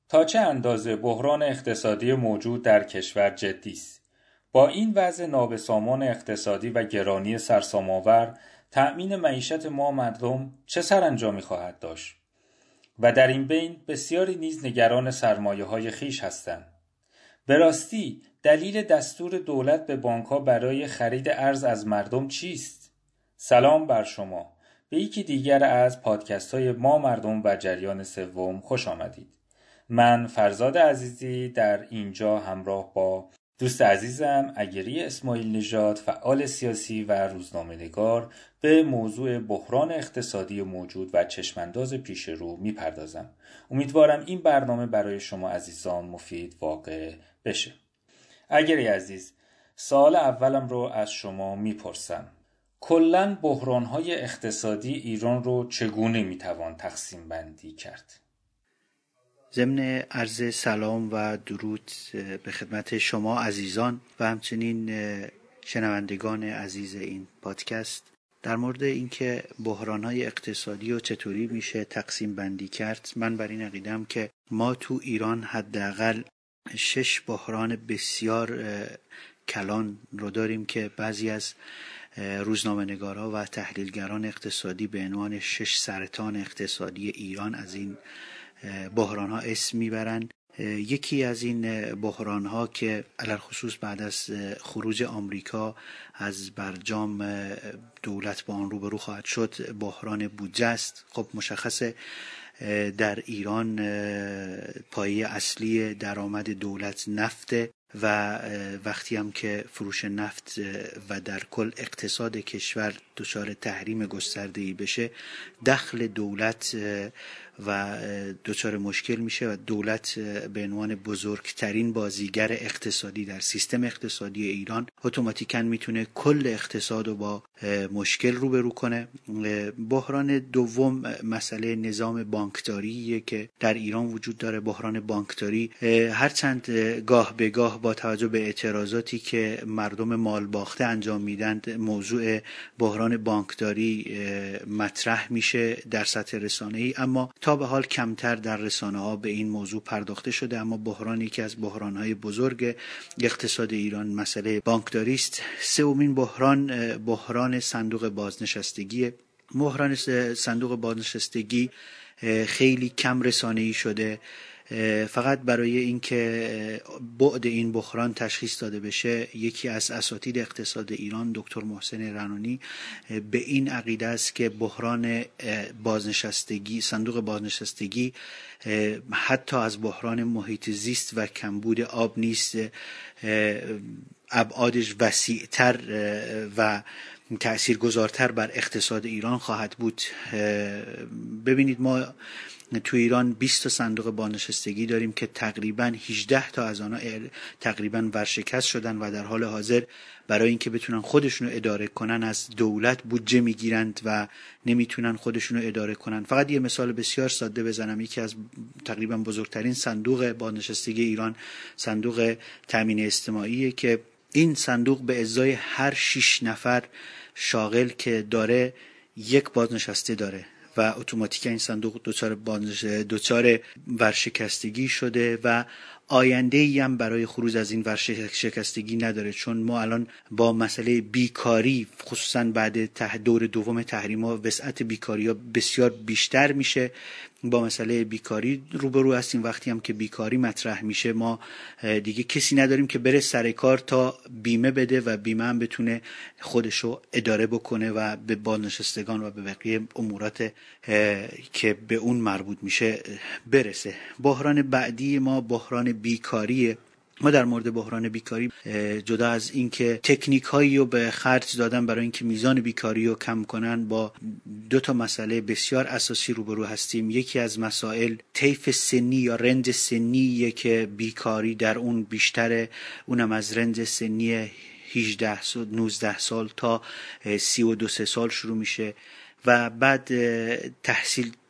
تا چه اندازه بحران اقتصادی موجود در کشور جدی است؟ با این وضع نابسامان اقتصادی و گرانی سرسام‌آور، تأمین معیشت ما مردم چه سرانجامی خواهد داشت؟ و در این بین بسیاری نیز نگران سرمایه‌های خویش هستند. به راستی دلیل دستور دولت به بانک‌ها برای خرید ارز از مردم چیست؟ سلام بر شما. به یکی دیگر از پادکست‌های ما مردم و جریان سوم خوش آمدید. من فرزاد عزیزی در اینجا همراه با دوست عزیزم اگری اسماعیل نژاد، فعال سیاسی و روزنامه‌نگار، به موضوع بحران اقتصادی موجود و چشمانداز پیش رو میپردازم. امیدوارم این برنامه برای شما عزیزان مفید واقع بشه. اگری عزیز، سوال اولم رو از شما میپرسم. کلاً بحران‌های اقتصادی ایران رو چگونه میتوان تقسیم بندی کرد؟ ضمن عرض سلام و درود به خدمت شما عزیزان و همچنین شنوندگان عزیز این پادکست، در مورد اینکه بحران‌های اقتصادی رو چطوری میشه تقسیم بندی کرد، من بر این عقیده‌ام که ما تو ایران حداقل 6 بحران بسیار کلان رو داریم که بعضی از روزنامه‌نگارها و تحلیلگران اقتصادی به عنوان 6 سرطان اقتصادی ایران از این بحران ها اسم میبرن. یکی از این بحران ها که علل خصوص بعد از خروج آمریکا از برجام دولت با آن روبرو خواهد شد بحران بودجه است. خب مشخصه در ایران پایه اصلی درآمد دولت نفته و وقتی هم که فروش نفت و در کل اقتصاد کشور دچار تحریم گسترده‌ای بشه، دخل دولت و دچار مشکل میشه و دولت به عنوان بزرگترین بازیگر اقتصادی در سیستم اقتصادی ایران اتوماتیکاً میتونه کل اقتصاد رو با مشکل روبرو کنه. بحران دوم مسئله نظام بانکداریه که در ایران وجود داره. بحران بانکداری هرچند گاه به گاه با توجه به اعتراضاتی که مردم مال باخته انجام میدند موضوع بحران بانکداری مطرح میشه در سطح رسانه‌ای، اما تا به حال کمتر در رسانه‌ها به این موضوع پرداخته شده. اما بحرانی که از بحران‌های بزرگ اقتصاد ایران مسئله بانکداری است. سومین بحران صندوق بازنشستگی. بحران صندوق بازنشستگی خیلی کم رسانه‌ای شده. فقط برای اینکه بعد این بحران تشخیص داده بشه، یکی از اساتید اقتصاد ایران دکتر محسن رنانی به این عقیده است که بحران بازنشستگی، صندوق بازنشستگی حتی از بحران محیط زیست و کمبود آب نیست، ابعادش وسیع‌تر و تأثیرگذارتر بر اقتصاد ایران خواهد بود. ببینید ما تو ایران 20 تا صندوق بازنشستگی داریم که تقریباً 18 تا از آنها تقریباً ورشکست شدن و در حال حاضر برای اینکه بتونن خودشونو اداره کنن از دولت بودجه میگیرند و نمیتونن خودشونو اداره کنن. فقط یه مثال بسیار ساده بزنم. یکی از تقریباً بزرگترین صندوق بازنشستگی ایران صندوق تامین اجتماعیه که این صندوق به ازای هر 6 نفر شاغل که داره یک بازنشسته داره و اتوماتیکا این صندوق دچار ورشکستگی شده و آینده‌ای هم برای خروج از این ورشکستگی نداره، چون ما الان با مسئله بیکاری خصوصا بعد دور دوم تحریم‌ها وسعت بیکاری‌ها بسیار بیشتر میشه. با مسئله بیکاری روبرو هستیم. وقتی هم که بیکاری مطرح میشه ما دیگه کسی نداریم که بره سر کار تا بیمه بده و بیمه هم بتونه خودشو اداره بکنه و به بازنشستگان و به بقیه امورات که به اون مربوط میشه برسه. بحران بعدی ما بحران بیکاریه. ما در مورد بحران بیکاری جدا از اینکه تکنیک هایی رو به خرج دادن برای اینکه میزان بیکاری رو کم کنن، با 2 مسئله بسیار اساسی روبرو هستیم. یکی از مسائل طیف سنی یا رنج سنیه که بیکاری در اون بیشتره، اونم از رنج سنی 19 سال تا 32 سال شروع میشه و بعد تحصیل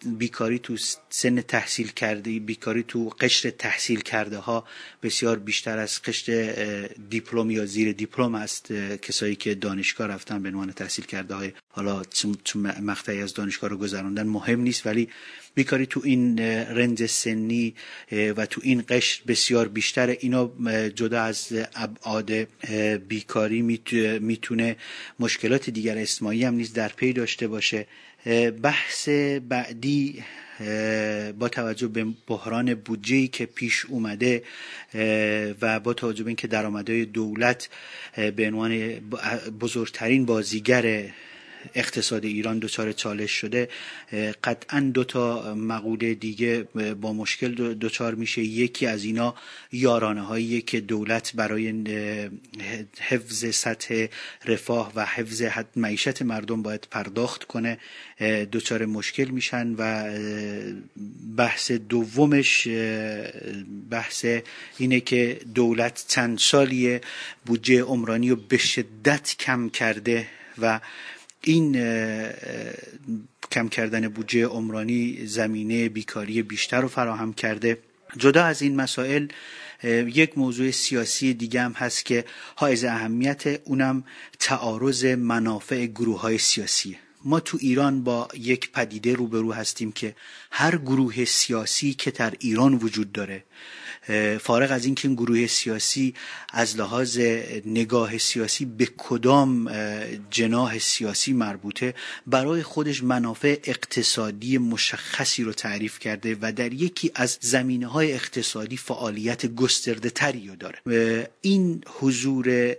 بیکاری تو سن تحصیل کرده، بیکاری تو قشر تحصیل کرده ها بسیار بیشتر از قشر دیپلم یا زیر دیپلم است. کسایی که دانشگاه رفتن به عنوان تحصیل کرده های، حالا چون مقطعی از دانشگاه رو گذروندن مهم نیست، ولی بیکاری تو این رنج سنی و تو این قشر بسیار بیشتره. اینا جدا از ابعاد بیکاری میتونه مشکلات دیگر اجتماعی هم نیز در پی داشته باشه. بحث بعدی با توجه به بحران بودجه‌ای که پیش اومده و با توجه به اینکه درآمدهای دولت به عنوان بزرگترین بازیگر اقتصاد ایران دچار چالش شده، قطعاً دو تا مقوله دیگه با مشکل دچار میشه. یکی از اینا یارانه‌هایی که دولت برای حفظ سطح رفاه و حفظ معیشت مردم باید پرداخت کنه، دچار مشکل میشن. و بحث دومش بحث اینه که دولت چند سالیه بودجه عمرانی رو به شدت کم کرده و این کم کردن بودجه عمرانی زمینه بیکاری بیشتر رو فراهم کرده. جدا از این مسائل یک موضوع سیاسی دیگه هم هست که حائز اهمیت، اونم تعارض منافع گروه‌های سیاسی. ما تو ایران با یک پدیده روبرو هستیم که هر گروه سیاسی که در ایران وجود داره، فارغ از این که این گروه سیاسی از لحاظ نگاه سیاسی به کدام جناح سیاسی مربوطه، برای خودش منافع اقتصادی مشخصی رو تعریف کرده و در یکی از زمینه‌های اقتصادی فعالیت گسترده تری رو داره. این حضور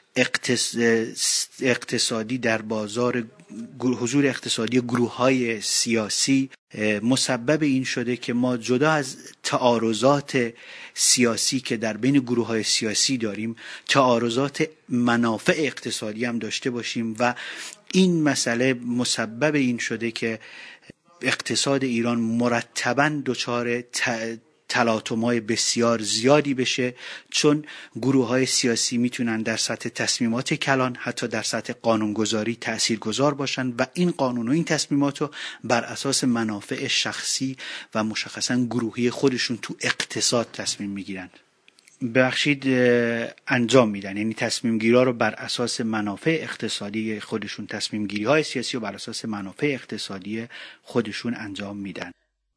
اقتصادی در بازار، حضور اقتصادی گروه‌های سیاسی مسبب این شده که ما جدا از تعارضات سیاسی که در بین گروه‌های سیاسی داریم، تعارضات منافع اقتصادی هم داشته باشیم و این مسئله مسبب این شده که اقتصاد ایران مرتباً دچار تلاطم‌های بسیار زیادی بشه، چون گروه‌های سیاسی میتونن در سطح تصمیمات کلان، حتی در سطح قانونگذاری تاثیرگذار باشن و این قانون و این تصمیمات رو بر اساس منافع شخصی و مشخصاً گروهی خودشون تو اقتصاد تصمیم میگیرن. ببخشید، انجام میدن. یعنی تصمیم گیری ها رو بر اساس منافع اقتصادی خودشون، تصمیم گیری های سیاسی رو بر اساس منافع اقتصادی خودشون انجام میدن.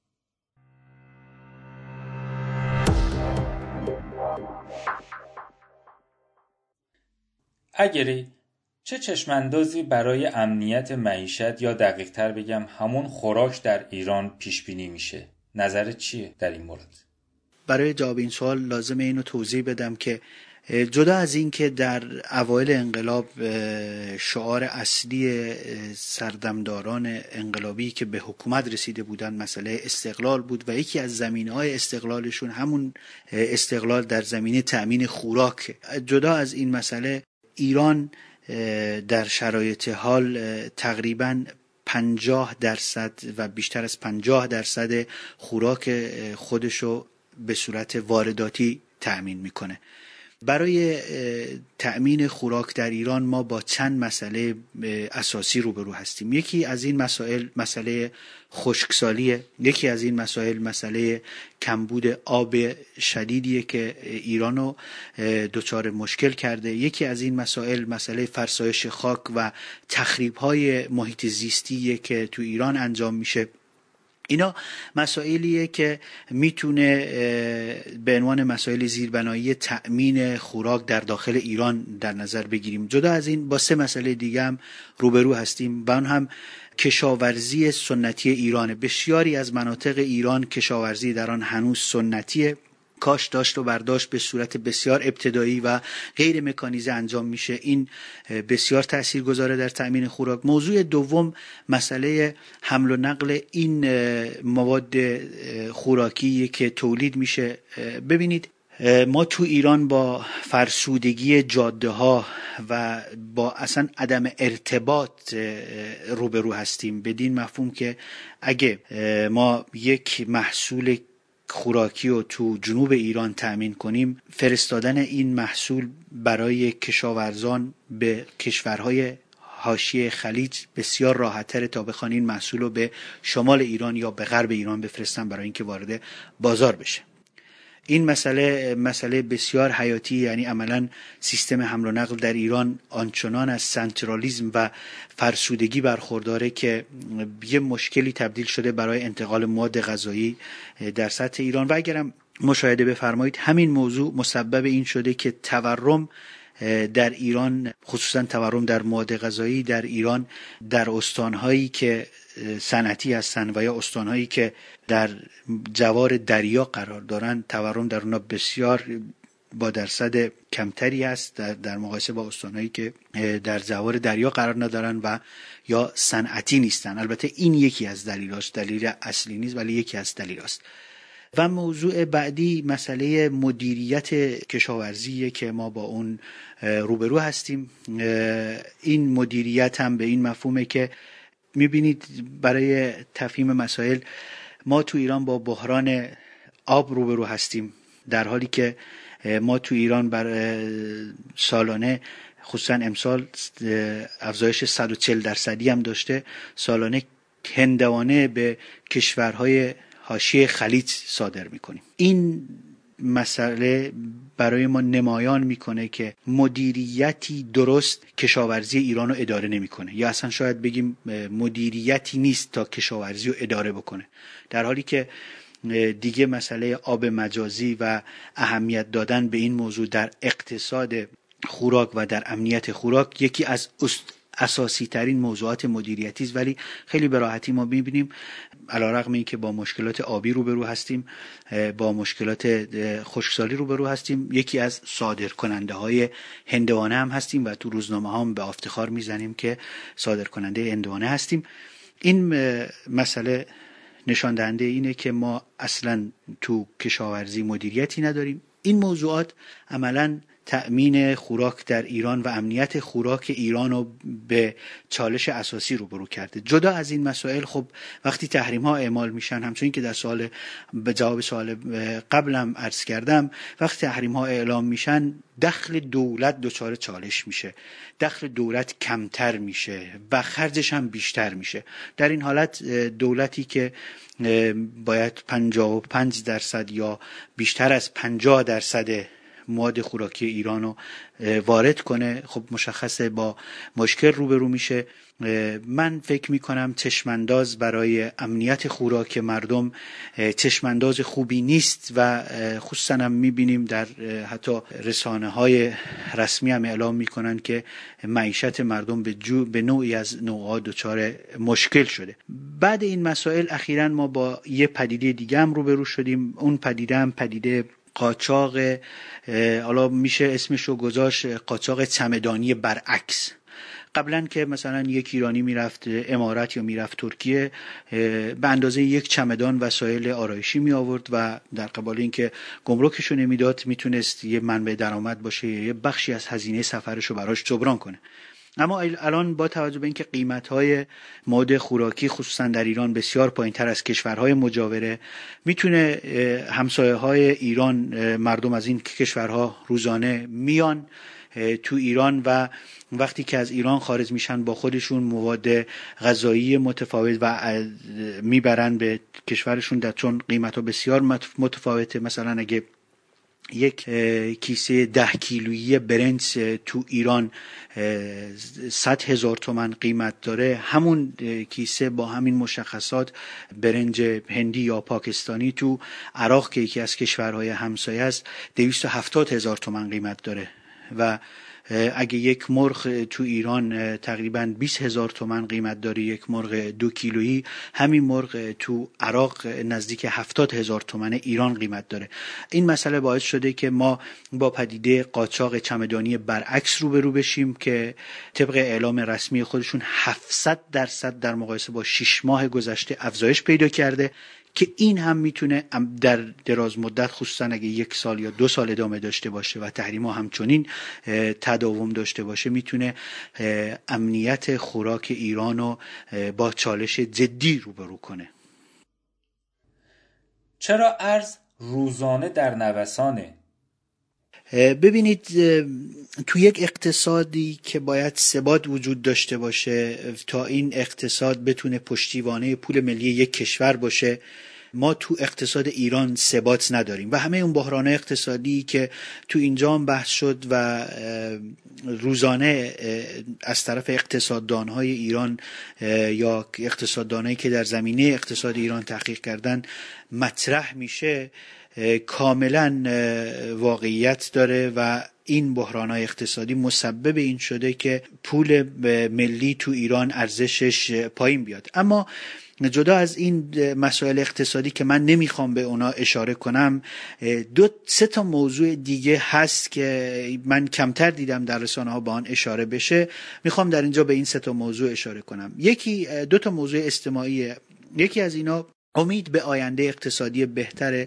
اگری چه چشماندازی برای امنیت معیشت یا دقیق تر بگم همون خوراک در ایران پیش بینی میشه؟ نظرت چیه در این مورد؟ برای جواب این سوال لازمه اینو توضیح بدم که جدا از این که در اوایل انقلاب شعار اصلی سردمداران انقلابی که به حکومت رسیده بودن مسئله استقلال بود و یکی از زمینه‌های استقلالشون همون استقلال در زمینه تأمین خوراک. جدا از این مسئله، ایران در شرایط حال تقریباً 50% و بیشتر از 50% خوراک خودشو به صورت وارداتی تأمین میکنه. برای تأمین خوراک در ایران ما با چند مسئله اساسی روبرو هستیم. یکی از این مسائل مسئله خشکسالیه، یکی از این مسائل مسئله کمبود آب شدیدیه که ایرانو دچار مشکل کرده، یکی از این مسائل مسئله فرسایش خاک و تخریب‌های محیط زیستیه که تو ایران انجام میشه. اینا مسائلیه که میتونه به عنوان مسائل زیربنایی تأمین خوراک در داخل ایران در نظر بگیریم. جدا از این با سه مسئله دیگه هم روبرو هستیم و اون هم کشاورزی سنتی ایرانه. بسیاری از مناطق ایران کشاورزی در آن هنوز سنتیه، کاش داشت و برداشت به صورت بسیار ابتدایی و غیر مکانیزه انجام میشه. این بسیار تاثیرگذاره در تأمین خوراک. موضوع دوم مسئله حمل و نقل این مواد خوراکی که تولید میشه. ببینید ما تو ایران با فرسودگی جاده ها و با اصلا عدم ارتباط روبرو هستیم، بدین مفهوم که اگه ما یک محصول خوراکی رو تو جنوب ایران تأمین کنیم، فرستادن این محصول برای کشاورزان به کشورهای حاشیه خلیج بسیار راحت‌تره تا بخوان این محصول رو به شمال ایران یا به غرب ایران بفرستن برای اینکه وارد بازار بشه. این مسئله بسیار حیاتی، یعنی عملاً سیستم حمل و نقل در ایران آنچنان از سنترالیسم و فرسودگی برخورداره که یه مشکلی تبدیل شده برای انتقال مواد غذایی در سطح ایران. و اگرم مشاهده بفرمایید همین موضوع مسبب این شده که تورم در ایران، خصوصا تورم در مواد غذایی در ایران، در استانهایی که صنعتی هستن و یا استانهایی که در جوار دریا قرار دارن، تورم در اونها بسیار با درصد کمتری است در مقایسه با استانهایی که در جوار دریا قرار ندارن و یا صنعتی نیستن. البته این یکی از دلایلش، دلیل اصلی نیست ولی یکی از دلایل‌هاست. و موضوع بعدی مسئله مدیریت کشاورزی که ما با اون روبرو هستیم. این مدیریت هم به این مفهومه که میبینید برای تفهیم مسائل ما تو ایران با بحران آب روبرو هستیم، در حالی که ما تو ایران بر سالانه، خصوصا امسال افزایش 140% هم داشته، سالانه هندوانه به کشورهای حاشیه خلیج صادر میکنیم. این مسئله برای ما نمایان میکنه که مدیریتی درست کشاورزی ایران رو اداره نمیکنه، یا اصلا شاید بگیم مدیریتی نیست تا کشاورزی رو اداره بکنه، در حالی که دیگه مسئله آب مجازی و اهمیت دادن به این موضوع در اقتصاد خوراک و در امنیت خوراک یکی از اساسی ترین موضوعات مدیریتی است. ولی خیلی به راحتی ما می‌بینیم علیرغم اینکه با مشکلات آبی روبرو هستیم، با مشکلات خشکسالی روبرو هستیم، یکی از صادرکننده‌های هندوانه هم هستیم و تو روزنامه ها هم به افتخار میزنیم که صادرکننده هندوانه هستیم. این مسئله نشان دهنده اینه که ما اصلا تو کشاورزی مدیریتی نداریم. این موضوعات عملاً تأمین خوراک در ایران و امنیت خوراک ایران رو به چالش اساسی روبرو کرده. جدا از این مسائل، خب وقتی تحریم ها اعمال میشن، همچنین که در به جواب سوال قبلم عرض کردم، وقتی تحریم ها اعلام میشن دخل دولت دچار چالش میشه، دخل دولت کمتر میشه و خرجش هم بیشتر میشه. در این حالت دولتی که باید 55% یا بیشتر از 50% مواد خوراکی ایران رو وارد کنه، خب مشخصه با مشکل روبرو میشه. من فکر میکنم چشمانداز برای امنیت خوراک مردم چشمانداز خوبی نیست و خصوصا هم میبینیم در حتی رسانه های رسمی هم اعلام میکنن که معیشت مردم به نوعی از نوعات دچار مشکل شده. بعد این مسائل اخیراً ما با یه پدیده دیگه هم روبرو شدیم. اون پدیده هم پدیده قاچاق، حالا میشه اسمشو گذاشت قاچاق چمدانی برعکس. قبلا که مثلا یک ایرانی میرفت امارات یا میرفت ترکیه، به اندازه یک چمدان وسایل آرایشی می آورد و در قبال اینکه گمرکشو نمیداد میتونست یه منبع درآمد باشه، یه بخشی از هزینه سفرشو براش جبران کنه. اما الان با توجه به اینکه قیمت‌های مواد خوراکی خصوصا در ایران بسیار پایین‌تر از کشورهای مجاوره، میتونه همسایه‌های ایران، مردم از این کشورها روزانه میان تو ایران و وقتی که از ایران خارج میشن با خودشون مواد غذایی متفاوت و میبرن به کشورشون، در چون قیمت‌ها بسیار متفاوته. مثلا اگه یک کیسه 10 کیلویی برنج تو ایران 100,000 تومان قیمت داره، همون کیسه با همین مشخصات برنج هندی یا پاکستانی تو عراق که یکی از کشورهای همسایه است 270,000 تومان قیمت داره. و اگه یک مرغ تو ایران تقریباً 20,000 تومان قیمت داره، یک مرغ 2 کیلویی، همین مرغ تو عراق نزدیک 70,000 تومان ایران قیمت داره. این مسئله باعث شده که ما با پدیده قاچاق چمدانی برعکس روبرو بشیم که طبق اعلام رسمی خودشون 700% در مقایسه با 6 ماه گذشته افزایش پیدا کرده، که این هم میتونه در دراز مدت، خصوصا اگه 1 سال یا 2 سال ادامه داشته باشه و تحریم‌ها همچنین تداوم داشته باشه، میتونه امنیت خوراک ایرانو با چالش جدی روبرو کنه. چرا ارز روزانه در نوسانه؟ ببینید تو یک اقتصادی که باید ثبات وجود داشته باشه تا این اقتصاد بتونه پشتیبانه پول ملی یک کشور باشه، ما تو اقتصاد ایران ثبات نداریم و همه اون بحران‌های اقتصادی که تو اینجا هم بحث شد و روزانه از طرف اقتصاددان‌های ایران یا اقتصاددانایی که در زمینه اقتصاد ایران تحقیق کردن مطرح میشه، کاملا واقعیت داره و این بحران‌های اقتصادی مسبب این شده که پول ملی تو ایران ارزشش پایین بیاد. اما جدا از این مسائل اقتصادی که من نمیخوام به اونا اشاره کنم، سه تا موضوع دیگه هست که من کمتر دیدم در رسانه ها با آن اشاره بشه. میخوام در اینجا به این سه تا موضوع اشاره کنم. دو تا موضوع اجتماعی. یکی از اینا امید به آینده اقتصادی بهتر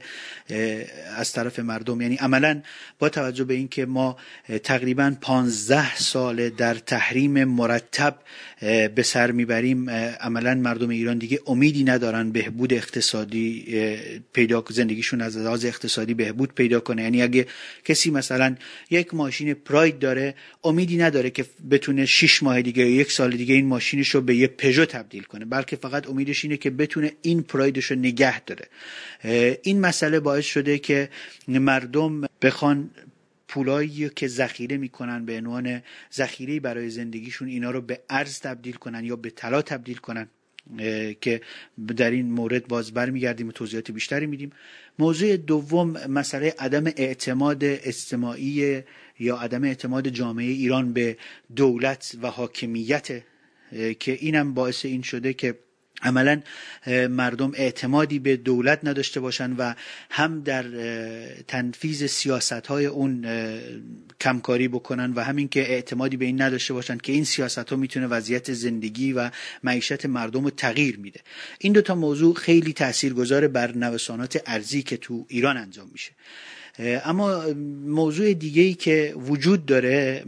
از طرف مردم، یعنی عملا با توجه به اینکه ما تقریبا 15 سال در تحریم مرتب به سر میبریم، عملا مردم ایران دیگه امیدی ندارن بهبود اقتصادی پیدا، زندگیشون از لحاظ اقتصادی بهبود پیدا کنه. یعنی اگه کسی مثلا یک ماشین پراید داره، امیدی نداره که بتونه 6 ماه دیگه یا 1 سال دیگه این ماشینش رو به یه پژو تبدیل کنه، بلکه فقط امیدش اینه که بتونه این پرایدش رو نگه داره. این مسئله باعث شده که مردم بخوان پولایی که ذخیره میکنن به عنوان ذخیره برای زندگیشون اینا رو به ارز تبدیل کنن یا به طلا تبدیل کنن، که در این مورد باز برمیگردیم و توضیحات بیشتری میدیم. موضوع دوم مسئله عدم اعتماد اجتماعی یا عدم اعتماد جامعه ایران به دولت و حاکمیت، که اینم باعث این شده که عملا مردم اعتمادی به دولت نداشته باشن و هم در تنفیذ سیاست‌های اون کمکاری بکنن و همین که اعتمادی به این نداشته باشن که این سیاست‌ها میتونه وضعیت زندگی و معیشت مردم رو تغییر میده. این دو تا موضوع خیلی تاثیرگذار بر نوسانات ارزی که تو ایران انجام میشه. اما موضوع دیگه‌ای که وجود داره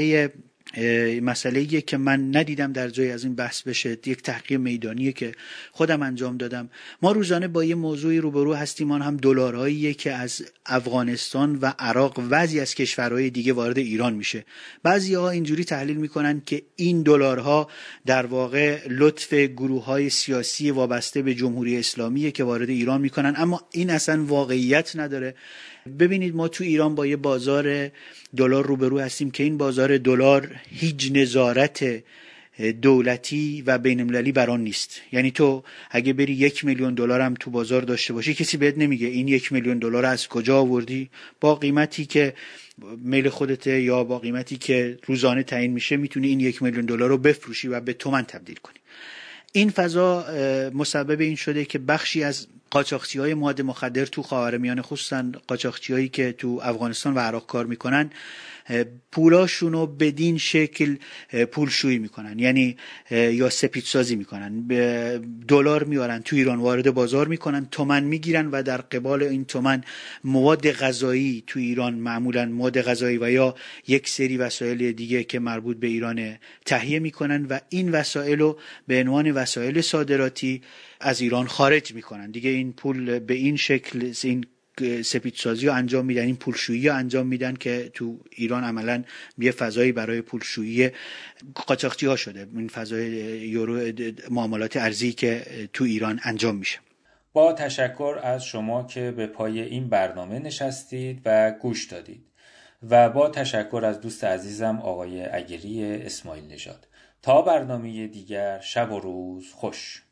مسئله‌ایه که من ندیدم در جای از این بحث بشه، یک تحقیق میدانیه که خودم انجام دادم. ما روزانه با یه موضوعی روبرو هستیم، آن هم دلارهاییه که از افغانستان و عراق و بعضی از کشورهای دیگه وارد ایران میشه. بعضی‌ها اینجوری تحلیل میکنن که این دلارها در واقع لطف گروه‌های سیاسی وابسته به جمهوری اسلامیه که وارد ایران میکنن، اما این اصلا واقعیت نداره. ببینید ما تو ایران با یه بازار دلار روبرو هستیم که این بازار دلار هیچ نظارت دولتی و بین‌المللی بر آن نیست. یعنی تو اگه بری 1 میلیون دلار هم تو بازار داشته باشی، کسی بهت نمیگه این 1 میلیون دلار از کجا آوردی، با قیمتی که میل خودته یا با قیمتی که روزانه تعیین میشه میتونی این 1 میلیون دلار رو بفروشی و به تومان تبدیل کنی. این فضا مسبب این شده که بخشی از قاچاقچی‌های مواد مخدر تو خاورمیانه، خصوصا قاچاقچی‌هایی که تو افغانستان و عراق کار میکنن، پولاشونو بدین شکل پولشویی میکنن، یعنی یا سپیدسازی میکنن، دلار میارن تو ایران وارد بازار میکنن، تومن میگیرن و در قبال این تومن مواد غذایی تو ایران، معمولا مواد غذایی و یا یک سری وسایل دیگه که مربوط به ایران تهیه میکنن و این وسایلو به عنوان وسایل صادراتی از ایران خارج میکنن. دیگه این پول به این شکل، این سپیدسازی رو انجام میدن، این پولشویی رو انجام میدن که تو ایران عملا یه فضایی برای پولشویی قاچاقچی ها شده، این فضای یورو معاملات ارزی که تو ایران انجام میشه. با تشکر از شما که به پای این برنامه نشستید و گوش دادید و با تشکر از دوست عزیزم آقای اگری اسماعیل نژاد. تا برنامه دیگر، شب و روز خوش.